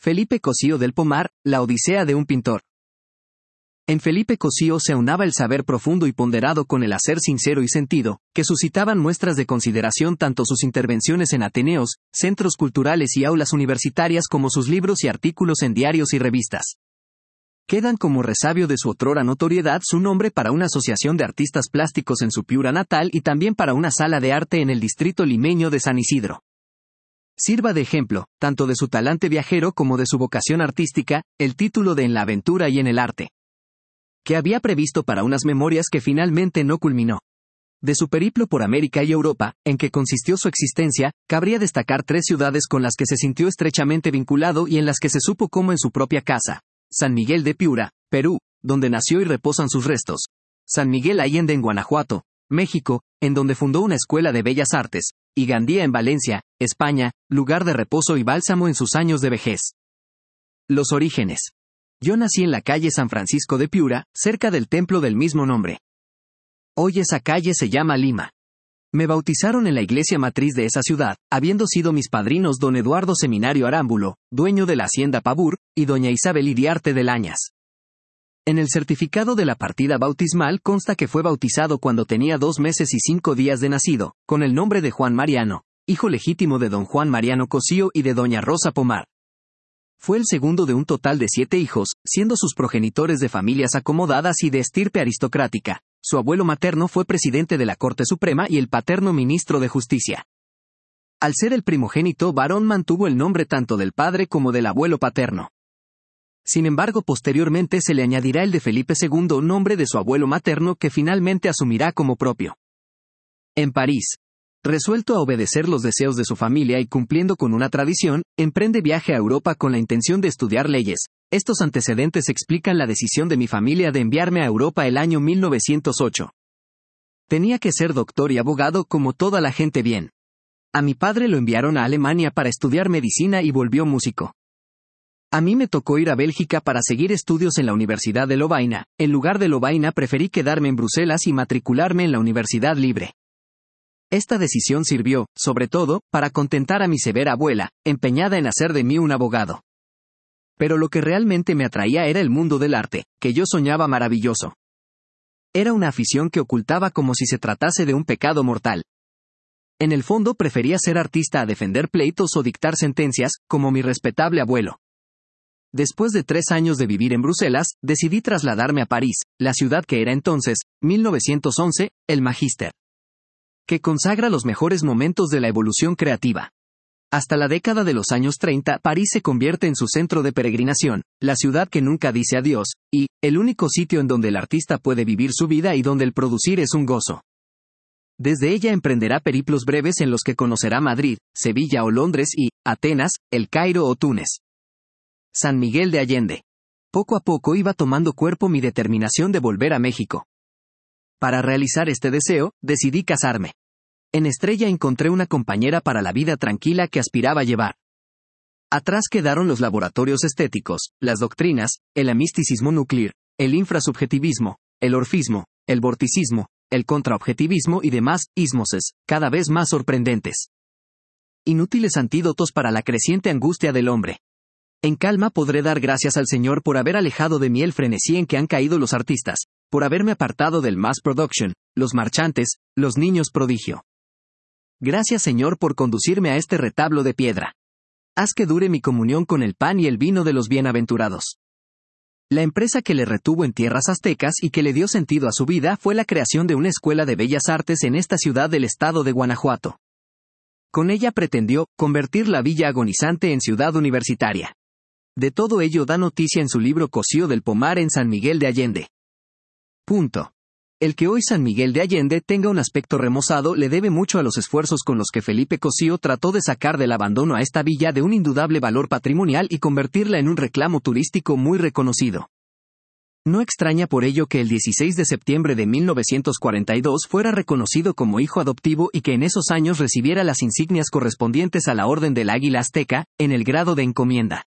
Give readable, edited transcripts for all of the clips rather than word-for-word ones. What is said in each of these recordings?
Felipe Cosío del Pomar, La Odisea de un pintor. En Felipe Cosío se aunaba el saber profundo y ponderado con el hacer sincero y sentido, que suscitaban muestras de consideración tanto sus intervenciones en ateneos, centros culturales y aulas universitarias como sus libros y artículos en diarios y revistas. Quedan como resabio de su otrora notoriedad su nombre para una asociación de artistas plásticos en su Piura natal y también para una sala de arte en el distrito limeño de San Isidro. Sirva de ejemplo, tanto de su talante viajero como de su vocación artística, el título de En la aventura y en el arte, que había previsto para unas memorias que finalmente no culminó. De su periplo por América y Europa, en que consistió su existencia, cabría destacar 3 ciudades con las que se sintió estrechamente vinculado y en las que se supo como en su propia casa: San Miguel de Piura, Perú, donde nació y reposan sus restos; San Miguel Allende en Guanajuato, México, en donde fundó una escuela de bellas artes; y Gandía en Valencia, España, lugar de reposo y bálsamo en sus años de vejez. Los orígenes. Yo nací en la calle San Francisco de Piura, cerca del templo del mismo nombre. Hoy esa calle se llama Lima. Me bautizaron en la iglesia matriz de esa ciudad, habiendo sido mis padrinos don Eduardo Seminario Arámbulo, dueño de la hacienda Pabur, y doña Isabel Iriarte de Lañas. En el certificado de la partida bautismal consta que fue bautizado cuando tenía 2 meses y 5 días de nacido, con el nombre de Juan Mariano, hijo legítimo de don Juan Mariano Cosío y de doña Rosa Pomar. Fue el segundo de un total de 7 hijos, siendo sus progenitores de familias acomodadas y de estirpe aristocrática. Su abuelo materno fue presidente de la Corte Suprema y el paterno ministro de Justicia. Al ser el primogénito varón mantuvo el nombre tanto del padre como del abuelo paterno. Sin embargo, posteriormente se le añadirá el de Felipe II, nombre de su abuelo materno, que finalmente asumirá como propio. En París. Resuelto a obedecer los deseos de su familia y cumpliendo con una tradición, emprende viaje a Europa con la intención de estudiar leyes. Estos antecedentes explican la decisión de mi familia de enviarme a Europa el año 1908. Tenía que ser doctor y abogado como toda la gente bien. A mi padre lo enviaron a Alemania para estudiar medicina y volvió músico. A mí me tocó ir a Bélgica para seguir estudios en la Universidad de Lovaina. En lugar de Lovaina preferí quedarme en Bruselas y matricularme en la Universidad Libre. Esta decisión sirvió, sobre todo, para contentar a mi severa abuela, empeñada en hacer de mí un abogado. Pero lo que realmente me atraía era el mundo del arte, que yo soñaba maravilloso. Era una afición que ocultaba como si se tratase de un pecado mortal. En el fondo prefería ser artista a defender pleitos o dictar sentencias, como mi respetable abuelo. Después de 3 años de vivir en Bruselas, decidí trasladarme a París, la ciudad que era entonces, 1911, el Magíster, que consagra los mejores momentos de la evolución creativa. Hasta la década de los años 30, París se convierte en su centro de peregrinación, la ciudad que nunca dice adiós, y el único sitio en donde el artista puede vivir su vida y donde el producir es un gozo. Desde ella emprenderá periplos breves en los que conocerá Madrid, Sevilla o Londres y Atenas, El Cairo o Túnez. San Miguel de Allende. Poco a poco iba tomando cuerpo mi determinación de volver a México. Para realizar este deseo, decidí casarme. En Estrella encontré una compañera para la vida tranquila que aspiraba a llevar. Atrás quedaron los laboratorios estéticos, las doctrinas, el amisticismo nuclear, el infrasubjetivismo, el orfismo, el vorticismo, el contraobjetivismo y demás ismoses, cada vez más sorprendentes. Inútiles antídotos para la creciente angustia del hombre. En calma podré dar gracias al Señor por haber alejado de mí el frenesí en que han caído los artistas, por haberme apartado del mass production, los marchantes, los niños prodigio. Gracias, Señor, por conducirme a este retablo de piedra. Haz que dure mi comunión con el pan y el vino de los bienaventurados. La empresa que le retuvo en tierras aztecas y que le dio sentido a su vida fue la creación de una escuela de bellas artes en esta ciudad del estado de Guanajuato. Con ella pretendió convertir la villa agonizante en ciudad universitaria. De todo ello da noticia en su libro Cosío del Pomar en San Miguel de Allende. Punto. El que hoy San Miguel de Allende tenga un aspecto remozado le debe mucho a los esfuerzos con los que Felipe Cosío trató de sacar del abandono a esta villa de un indudable valor patrimonial y convertirla en un reclamo turístico muy reconocido. No extraña por ello que el 16 de septiembre de 1942 fuera reconocido como hijo adoptivo y que en esos años recibiera las insignias correspondientes a la Orden del Águila Azteca, en el grado de encomienda.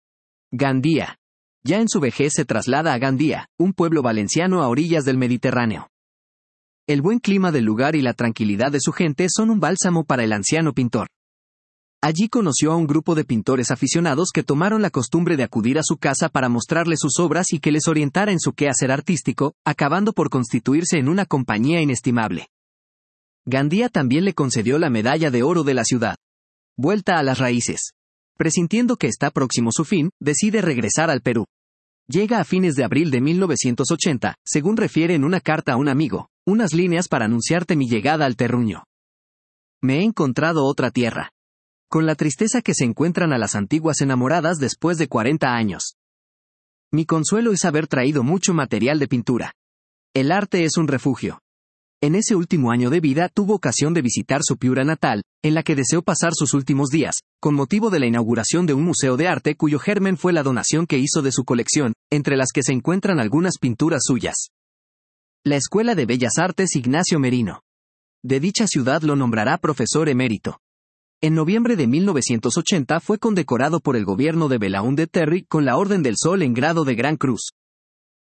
Gandía. Ya en su vejez se traslada a Gandía, un pueblo valenciano a orillas del Mediterráneo. El buen clima del lugar y la tranquilidad de su gente son un bálsamo para el anciano pintor. Allí conoció a un grupo de pintores aficionados que tomaron la costumbre de acudir a su casa para mostrarle sus obras y que les orientara en su quehacer artístico, acabando por constituirse en una compañía inestimable. Gandía también le concedió la medalla de oro de la ciudad. Vuelta a las raíces. Presintiendo que está próximo su fin, decide regresar al Perú. Llega a fines de abril de 1980, según refiere en una carta a un amigo, unas líneas para anunciarte mi llegada al terruño. Me he encontrado otra tierra. Con la tristeza que se encuentran a las antiguas enamoradas después de 40 años. Mi consuelo es haber traído mucho material de pintura. El arte es un refugio. En ese último año de vida tuvo ocasión de visitar su Piura natal, en la que deseó pasar sus últimos días, con motivo de la inauguración de un museo de arte cuyo germen fue la donación que hizo de su colección, entre las que se encuentran algunas pinturas suyas. La Escuela de Bellas Artes Ignacio Merino. De dicha ciudad lo nombrará profesor emérito. En noviembre de 1980 fue condecorado por el gobierno de Belaúnde Terry con la Orden del Sol en grado de Gran Cruz.